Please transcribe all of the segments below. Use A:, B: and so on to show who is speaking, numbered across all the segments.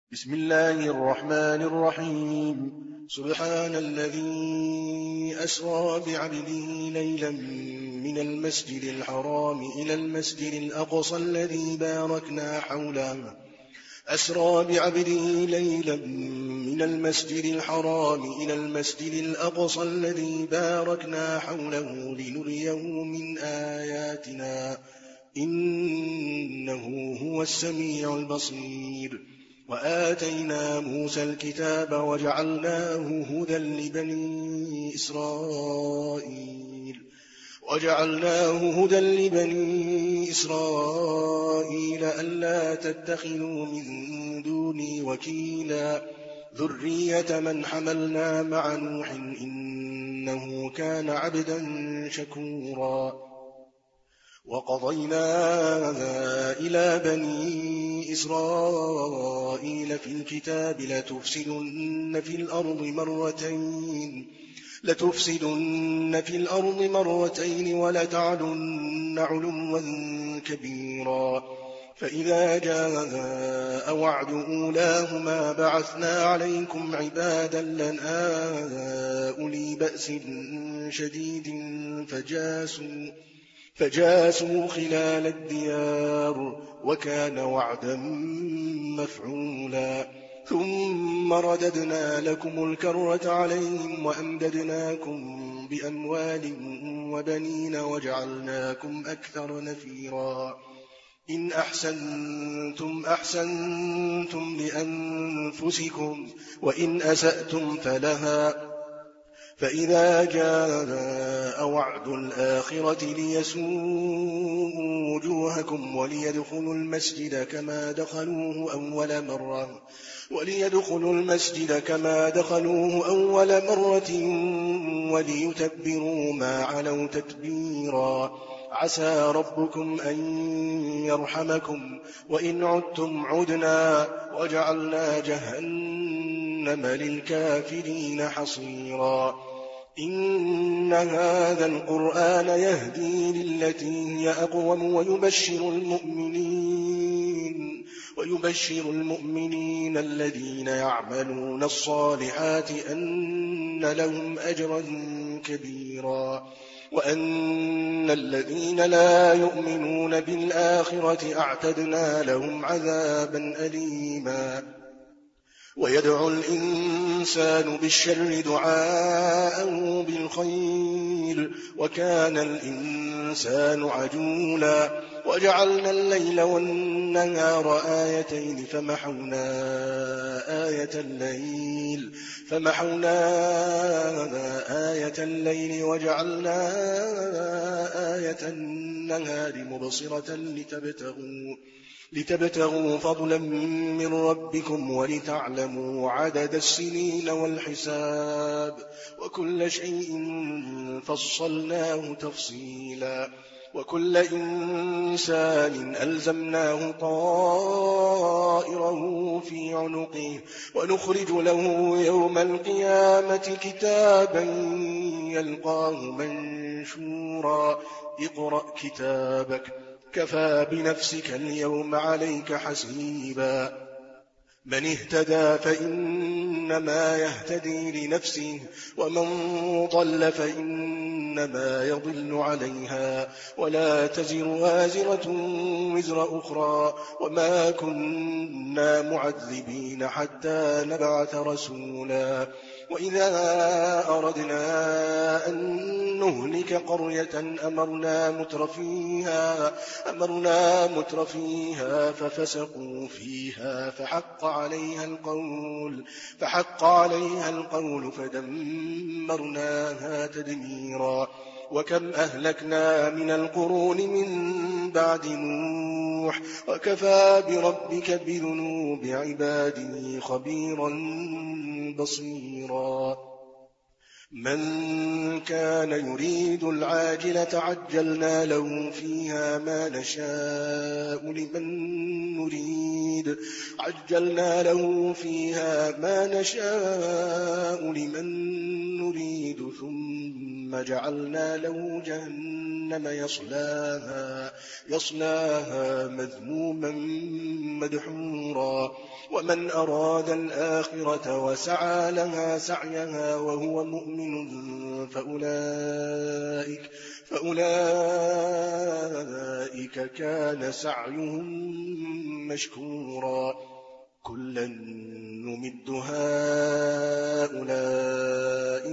A: بسم الله الرحمن الرحيم. سبحان الذي أسرى بعبده ليلا من المسجد الحرام إلى المسجد الأقصى الذي باركنا حوله أسرى بعبده ليلا من المسجد الحرام إلى المسجد الأقصى الذي باركنا حوله لنريه من آياتنا إنه هو السميع البصير. وآتينا موسى الكتاب وجعلناه هدى لبني إسرائيل ألا تتخذوا من دوني وكيلا ذرية من حملنا مع نوح إنه كان عبدا شكورا. وقضينا إلى بني إسرائيل في الكتاب لتفسدن في الأرض مرتين ولتعلن علوا كبيرا. فإذا جاء وعد أولاهما بعثنا عليكم عبادا لنا أولي بأس شديد فجاسوا خلال الديار وكان وعدا مفعولا. ثم رددنا لكم الكرة عليهم وأمددناكم بأموال وبنين وجعلناكم أكثر نفيرا. إن أحسنتم لأنفسكم وإن أسأتم فلها. فإذا جاء وعد الآخرة ليسوءوا وجوهكم وليدخلوا المسجد كما دخلوه أول مرة وليتبروا ما علوا تتبيرا. عسى ربكم أن يرحمكم وإن عدتم عدنا وجعلنا جهنم للكافرين حصيرا. إن هذا القرآن يهدي للتي هي أقوم ويبشر المؤمنين الذين يعملون الصالحات أن لهم أجرا كبيرا وأن الذين لا يؤمنون بالآخرة أعتدنا لهم عذابا أليما. ويدعو الإنسان بالشر دعاءه بالخير وكان الإنسان عجولا. وجعلنا الليل والنهار آيتين فمحونا آية الليل وجعلنا آية النهار مبصرة لتبتغوا فضلا من ربكم ولتعلموا عدد السنين والحساب وكل شيء فصلناه تفصيلا. وكل إنسان ألزمناه طائره في عنقه ونخرج له يوم القيامة كتابا يلقاه منشورا. اقرأ كتابك كفى بنفسك اليوم عليك حسيبا. من اهتدى فإنما يهتدي لنفسه ومن ضل فإنما يضل عليها ولا تزر وازرة وزر أخرى وما كنا معذبين حتى نبعث رسولا. وإذا أردنا أن نهلك قرية أمرنا مترفيها ففسقوا فيها فحق عليها القول فدمرناها تدميرا. وكم أهلكنا من القرون من بعد نوح وكفى بربك بذنوب عباده خبيرا بصيرا. من كان يريد العاجلة عجلنا له فيها ما نشاء لمن نريد ثم جعلنا له جهنم يصلاها مذموما مدحورا ومن أراد الآخرة وسعى لها سعيها وهو مؤمن فأولئك كان سعيهم مشكورا كلا نمد هؤلاء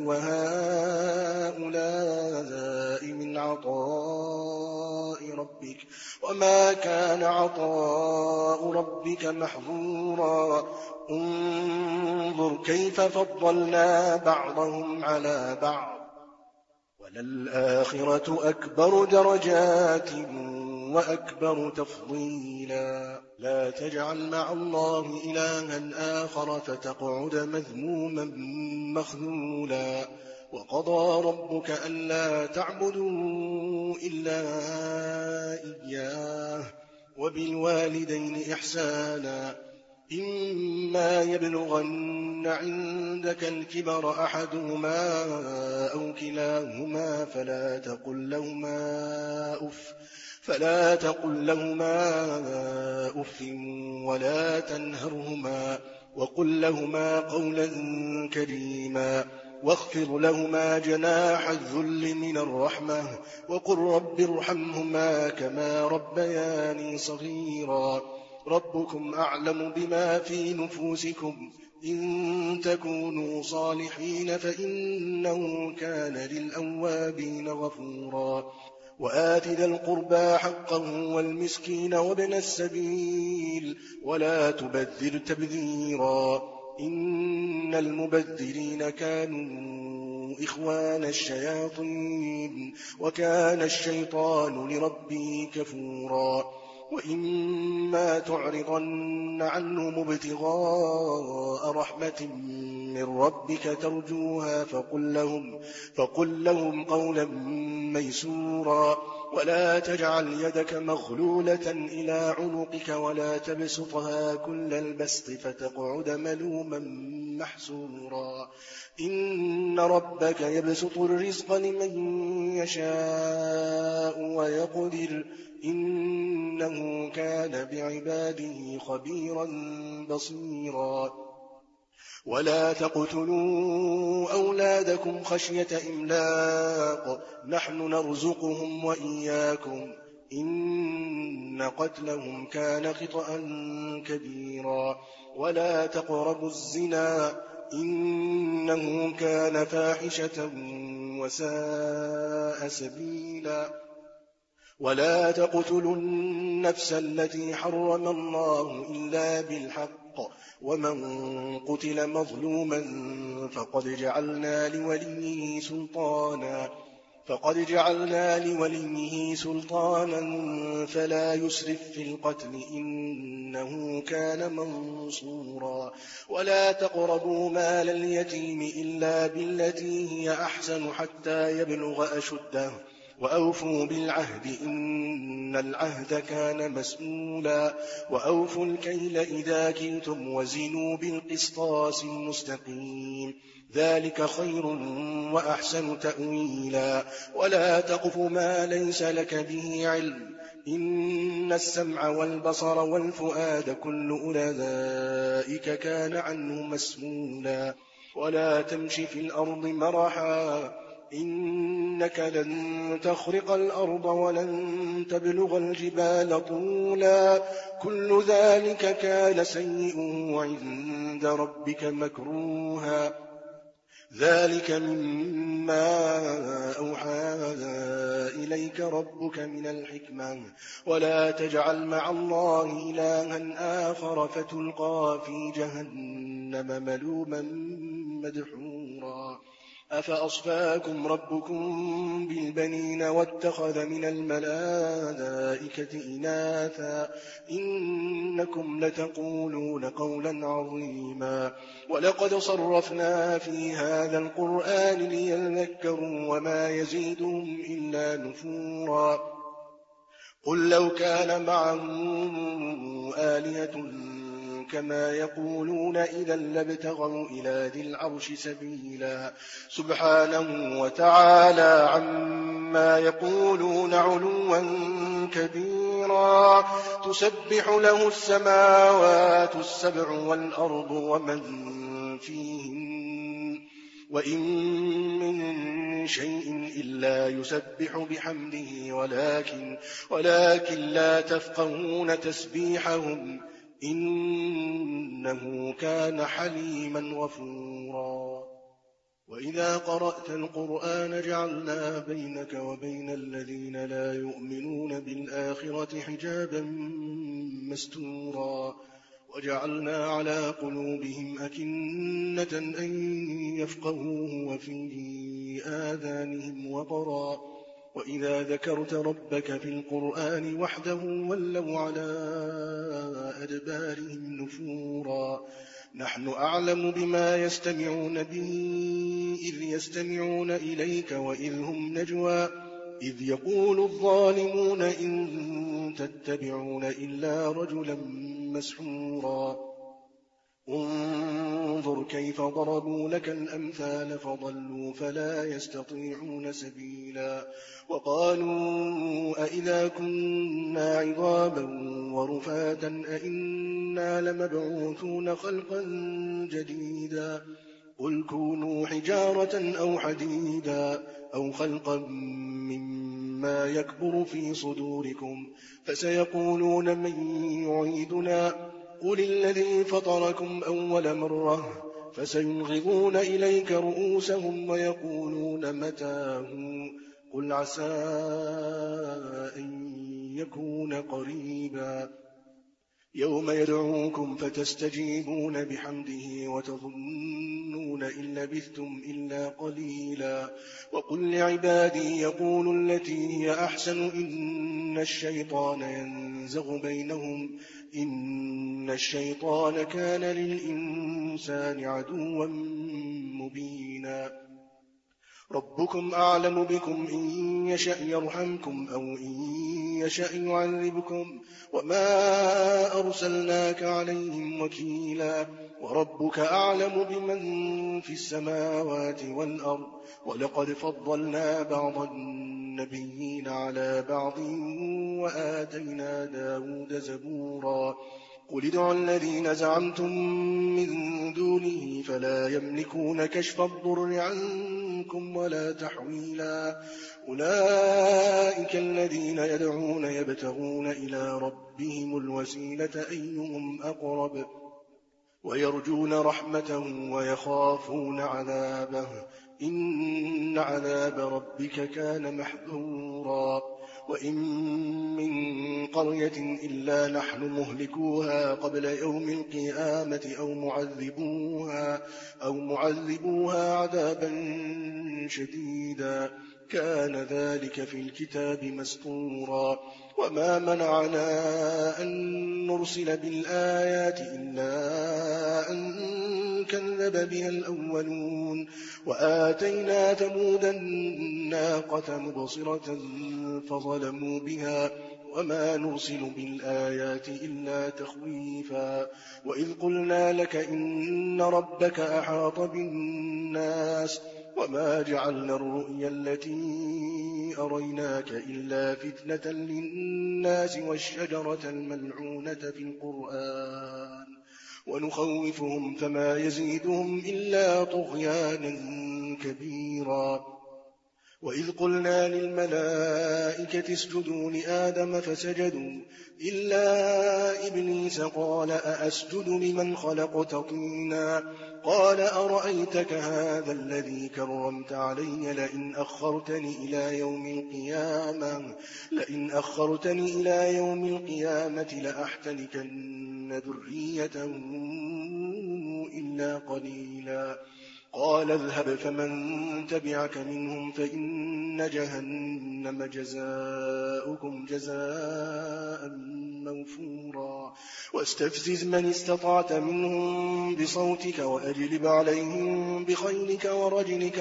A: وهؤلاء من عطاء ربك وما كان عطاء ربك محظورا انظر كيف فضلنا بعضهم على بعض وللآخرة أكبر درجات وأكبر تفضيلا لا تجعل مع الله إلها آخر فتقعد مذموما مخذولا وقضى ربك ألا تعبدوا إلا إياه وبالوالدين إحسانا إما يبلغن عندك الكبر أحدهما أو كلاهما فلا تقل لهما أف ولا تنهرهما وقل لهما قولا كريما واخفض لهما جناح الذل من الرحمة وقل رب ارحمهما كما ربياني صغيرا ربكم أعلم بما في نفوسكم إن تكونوا صالحين فإنه كان للأوابين غفورا وآت ذا القربى حقه والمسكين وابن السبيل ولا تبذر تبذيرا إن المبذرين كانوا إخوان الشياطين وكان الشيطان لربه كفورا وإما تعرضن عنهم ابتغاء رحمة من ربك ترجوها فقل لهم قولا ميسورا ولا تجعل يدك مغلولة إلى عنقك ولا تبسطها كل البسط فتقعد ملوما محسورا إن ربك يبسط الرزق لمن يشاء ويقدر إنه كان بعباده خبيرا بصيرا ولا تقتلوا أولادكم خشية إملاق نحن نرزقهم وإياكم إن قتلهم كان خطأ كبيرا ولا تقربوا الزنا إنه كان فاحشة وساء سبيلا ولا تقتلوا النفس التي حرم الله إلا بالحق ومن قتل مظلوما فقد جعلنا لوليه سلطانا فلا يسرف في القتل إنه كان منصورا ولا تقربوا مال اليتيم إلا بالتي هي أحسن حتى يبلغ أشده وأوفوا بالعهد إن العهد كان مسؤولا وأوفوا الكيل إذا كلتم وزنوا بالقسطاس المستقيم ذلك خير وأحسن تأويلا ولا تقف ما ليس لك به علم إن السمع والبصر والفؤاد كل أولئك كان عنه مسؤولا ولا تمش في الأرض مرحا إنك لن تخرق الأرض ولن تبلغ الجبال طولا كل ذلك كان سيئه عند ربك مكروها ذلك مما أوحى إليك ربك من الحكمة ولا تجعل مع الله إلها آخر فتلقى في جهنم ملوما مدحورا أفأصفاكم ربكم بالبنين واتخذ من الملائكة إناثا إنكم لتقولون قولا عظيما ولقد صرفنا في هذا القرآن ليذكروا وما يزيدهم إلا نفورا قل لو كان معه آلهة كما يقولون إذا لابتغوا إلى ذي العرش سبيلا سبحانه وتعالى عما يقولون علوا كبيرا تسبح له السماوات السبع والأرض ومن فيهن وإن من شيء إلا يسبح بحمده ولكن لا تفقهون تسبيحهم إنه كان حليما غفورا وإذا قرأت القرآن جعلنا بينك وبين الذين لا يؤمنون بالآخرة حجابا مستورا وجعلنا على قلوبهم أكنة أن يفقهوه وفي آذانهم وقرا وإذا ذكرت ربك في القرآن وحده ولوا على أدبارهم نفورا نحن أعلم بما يستمعون به إذ يستمعون إليك وإذ هم نجوى إذ يقول الظالمون إن تتبعون إلا رجلا مسحورا انظر كيف ضربوا لك الأمثال فضلوا فلا يستطيعون سبيلا وقالوا أئذا كنا عظاما ورفاتا أئنا لمبعوثون خلقا جديدا قل كونوا حجارة أو حديدا أو خلقا مما يكبر في صدوركم فسيقولون من يعيدنا قل الذي فطركم أول مرة فسينغضون إليك رؤوسهم ويقولون متاه قل عسى أن يكون قريبا يوم يدعوكم فتستجيبون بحمده وتظنون إن لبثتم إلا قليلا وقل لعبادي يقولوا التي هي أحسن إن الشيطان ينزغ بينهم إن الشيطان كان للإنسان عدوا مبينا ربكم أعلم بكم إن يشأ يرحمكم أو إن يشأ يعذبكم وما أرسلناك عليهم وكيلا وربك أعلم بمن في السماوات والأرض ولقد فضلنا بعض النبيين على بعض وآتينا داود زبورا قل ادعوا الذين زعمتم من دونه فلا يملكون كشف الضر عنكم ولا تحويلا أولئك الذين يدعون يبتغون إلى ربهم الوسيلة أيهم أقرب ويرجون رحمته ويخافون عذابه إن عذاب ربك كان محذورا وإن من قرية إلا نحن مهلكوها قبل يوم القيامة أو معذبوها عذابا شديدا كان ذلك في الكتاب مسطورا وما منعنا أن نرسل بالآيات إلا أن كذب بها الأولون وآتينا ثمود الناقة مبصرة فظلموا بها وما نرسل بالآيات إلا تخويفا وإذ قلنا لك إن ربك أحاط بالناس وما جعلنا الرؤيا التي أريناك إلا فتنة للناس والشجرة الملعونة في القرآن ونخوفهم فما يزيدهم إلا طغيانا كبيرا وإذ قلنا للملائكة اسجدوا لآدم فسجدوا إلا إبليس قال أأسجد لمن خلقت طينا قال أرأيتك هذا الذي كرمت علي لئن أخرتني إلى يوم القيامة لأحتنكن ذريته إلا قليلا قال اذهب فمن تبعك منهم فإن جهنم جزاؤكم جزاء موفورا واستفزز من استطعت منهم بصوتك وأجلب عليهم بخيلك ورجلك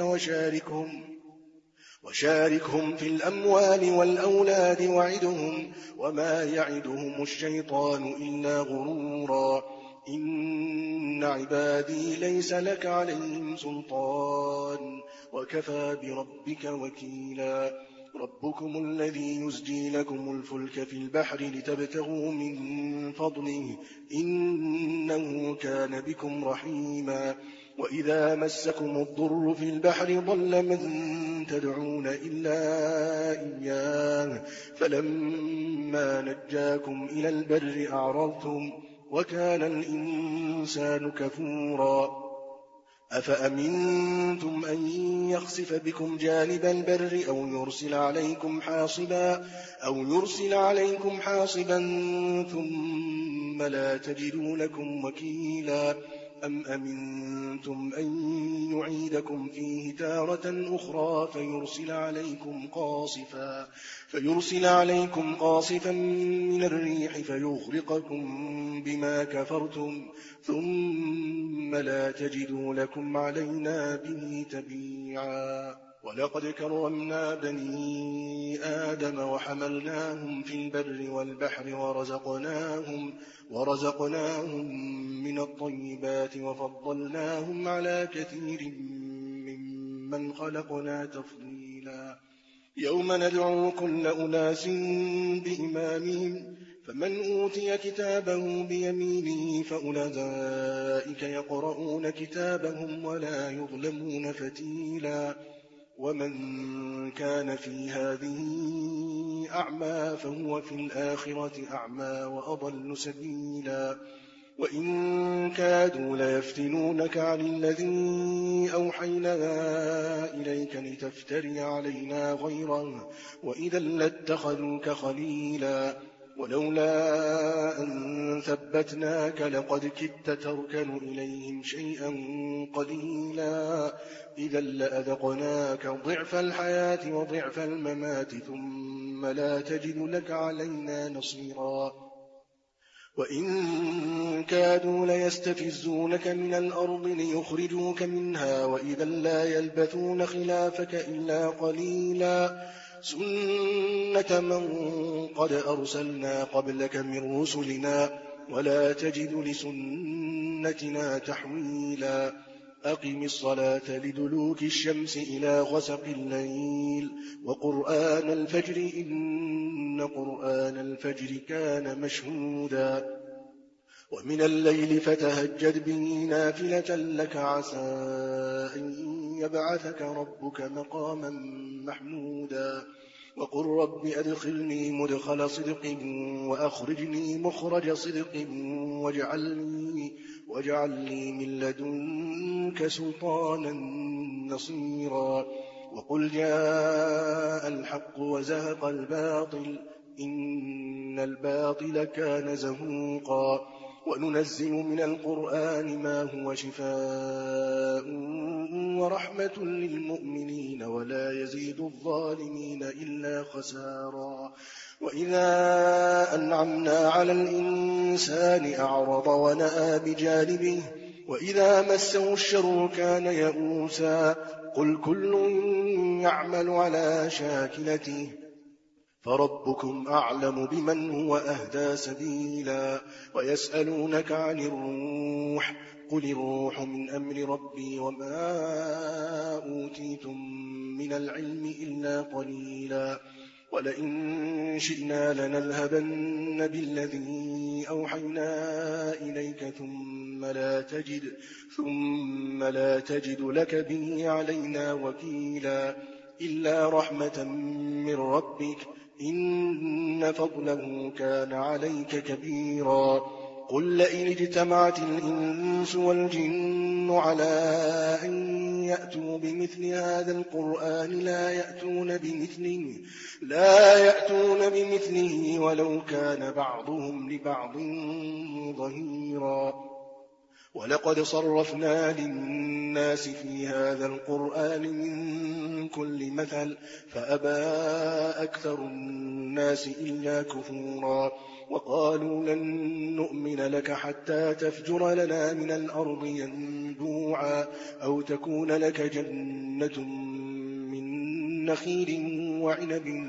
A: وشاركهم في الأموال والأولاد وعدهم وما يعدهم الشيطان إلا غرورا إن عبادي ليس لك عليهم سلطان وكفى بربك وكيلا ربكم الذي يزجي لكم الفلك في البحر لتبتغوا من فضله إنه كان بكم رحيما وإذا مسكم الضر في البحر ضل من تدعون إلا إياه فلما نجاكم إلى البر أعرضتم وكان الإنسان كفورا أفأمنتم أن يخسف بكم جانب البر أو يرسل عليكم حاصبا ثم لا تجدوا لكم وكيلا أم أمنتم أن يعيدكم فيه تارة أخرى فيرسل عليكم قاصفا من الريح فيغرقكم بما كفرتم ثم لا تجدوا لكم علينا به تبيعا ولقد كرمنا بني آدم وحملناهم في البر والبحر ورزقناهم من الطيبات وفضلناهم على كثير ممن خلقنا تفضيلا يوم ندعو كل أناس بإمامهم فمن أوتي كتابه بيمينه فأولئك يقرؤون كتابهم ولا يظلمون فتيلا ومن كان في هذه أعمى فهو في الآخرة أعمى وأضل سبيلا وإن كادوا ليفتنونك عن الذي أوحينا إليك لتفتري علينا غيره وإذا لاتخذوك خليلا ولولا أن ثبتناك لقد كدت تركن إليهم شيئا قليلا إذا لأذقناك ضعف الحياة وضعف الممات ثم لا تجد لك علينا نصيرا وإن كادوا ليستفزونك من الأرض ليخرجوك منها وإذا لا يلبثون خلافك إلا قليلا سنة من قد أرسلنا قبلك من رسلنا ولا تجد لسنتنا تحويلا أقم الصلاة لدلوك الشمس إلى غسق الليل وقرآن الفجر إن قرآن الفجر كان مشهودا ومن الليل فتهجد به نافلة لك عسى أن يبعثك ربك مقاما محمودا وقل رب أدخلني مدخل صدق وأخرجني مخرج صدق واجعل لي من لدنك سلطانا نصيرا وقل جاء الحق وزهق الباطل إن الباطل كان زهوقا وننزل من القرآن ما هو شفاء ورحمة للمؤمنين ولا يزيد الظالمين إلا خسارا وإذا أنعمنا على الإنسان أعرض ونأى بجانبه وإذا مسه الشر كان يئوسا قل كل يعمل على شاكلته فربكم أعلم بمن هو أهدى سبيلا ويسألونك عن الروح قل الروح من أمر ربي وما أوتيتم من العلم إلا قليلا ولئن شئنا لنذهبن بالذي أوحينا إليك ثم لا تجد لك به علينا وكيلا إلا رحمة من ربك إن فضله كان عليك كبيرا قل لئن اجتمعت الإنس والجن على أن يأتوا بمثل هذا القرآن لا يأتون بمثله ولو كان بعضهم لبعض ظهيرا ولقد صرفنا للناس في هذا القرآن من كل مثل فأبى أكثر الناس إلا كفورا وقالوا لن نؤمن لك حتى تفجر لنا من الأرض ينبوعا أو تكون لك جنة من نخيل وعنب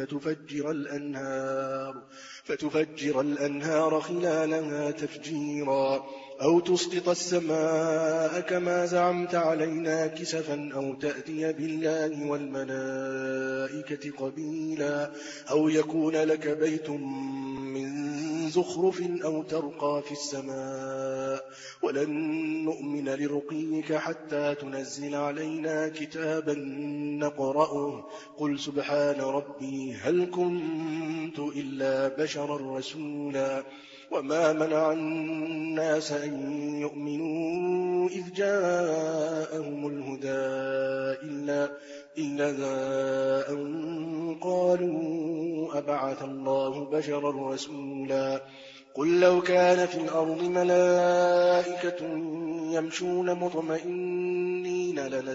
A: فتفجر الأنهار خلالها تفجيرا أو تسقط السماء كما زعمت علينا كسفا أو تأتي بالله والملائكة قبيلا أو يكون لك بيت من زخرف أو ترقى في السماء ولن نؤمن لرقيك حتى تنزل علينا كتابا نقرأه قل سبحان ربي هل كنت إلا بشرا رسولا وما منع الناس أن يؤمنوا إذ جاءهم الهدى إلا أن قالوا أبعث الله بشرا رسولا قل لو كان في الأرض ملائكة يمشون مطمئنين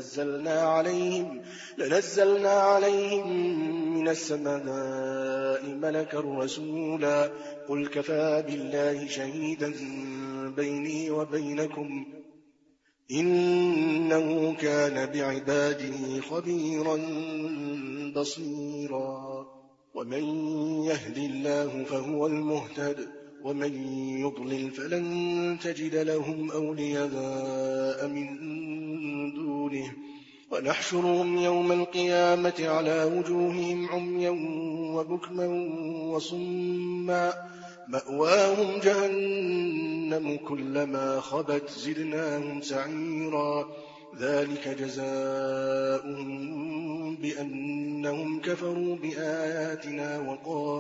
A: لنزلنا عليهم من السماء ملكا رسولا قل كفى بالله شهيدا بيني وبينكم إنه كان بعباده خبيرا بصيرا ومن يهد الله فهو المهتد ومن يضلل فلن تجد لهم أولياء من دونه ونحشرهم يوم القيامة على وجوههم عميا وبكما وصما مأواهم جهنم كلما خبت زدناهم سعيرا ذلك جزاؤهم بأنهم كفروا بآياتنا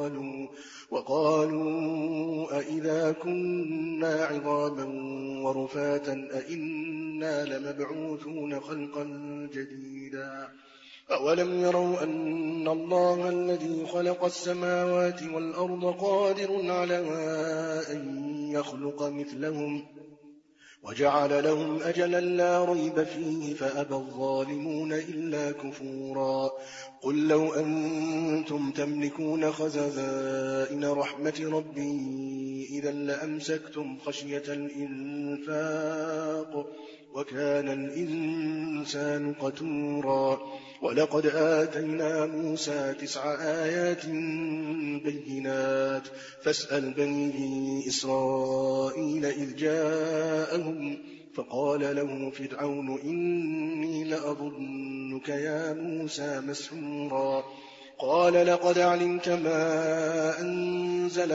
A: وقالوا أئذا كنا عظاما ورفاتا أئنا لمبعوثون خلقا جديدا أولم يروا أن الله الذي خلق السماوات والأرض قادر على أن يخلق مثلهم وجعل لهم أجلا لا ريب فيه فأبى الظالمون إلا كفورا قل لو أنتم تملكون خزائن رحمة ربي إذا لأمسكتم خشية الإنفاق وكان الإنسان قتورا ولقد آتينا موسى 9 آيات بينات فاسأل بني إسرائيل إذ جاءهم فقال له فرعون إني لأظنك يا موسى مسحورا قال لقد علمت ما أنزل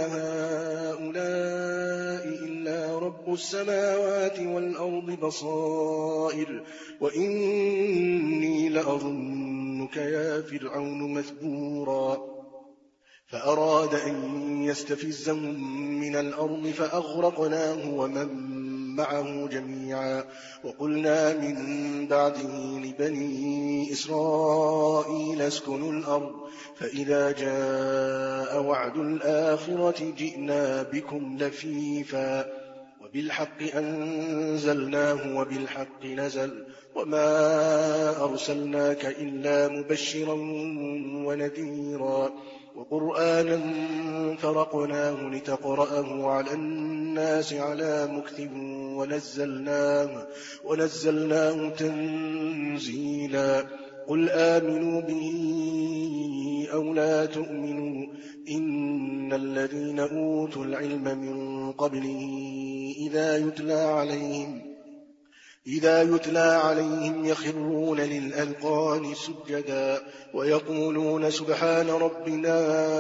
A: هؤلاء إلا رب السماوات والأرض بصائر وإني لأظنك يا فرعون مثبورا فأراد أن يستفزهم من الأرض فأغرقناه ومن معه جميعا وقلنا من بعده لبني إسرائيل اسكنوا الأرض فإذا جاء وعد الآخرة جئنا بكم لفيفا وبالحق أنزلناه وبالحق نزل وما أرسلناك إلا مبشرا ونذيرا وقرآنا فرقناه لتقرأه على الناس على مكث ونزلناه تنزيلا قل آمنوا به أو لا تؤمنوا إن الذين أوتوا العلم من قبله إذا يتلى عليهم يخرون للأذقان سجدا ويقولون سبحان ربنا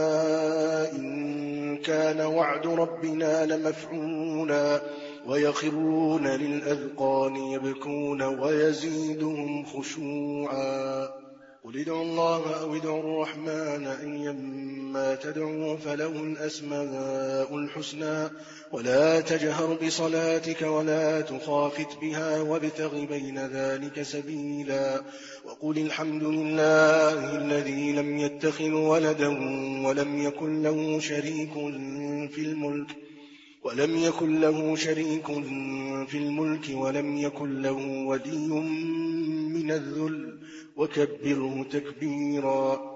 A: إن كان وعد ربنا لمفعولا ويخرون للأذقان يبكون ويزيدهم خشوعا قل ادعوا الله أو ادعوا الرحمن أيما تدعوا فله الأسماء الحسنى ولا تجهر بصلاتك ولا تخافت بها وابتغ بين ذلك سبيلا وقل الحمد لله الذي لم يتخذ ولدا ولم يكن له شريك في الملك ولم يكن له شريك في الملك ولم يكن له ولي من الذل وكبره تكبيرا.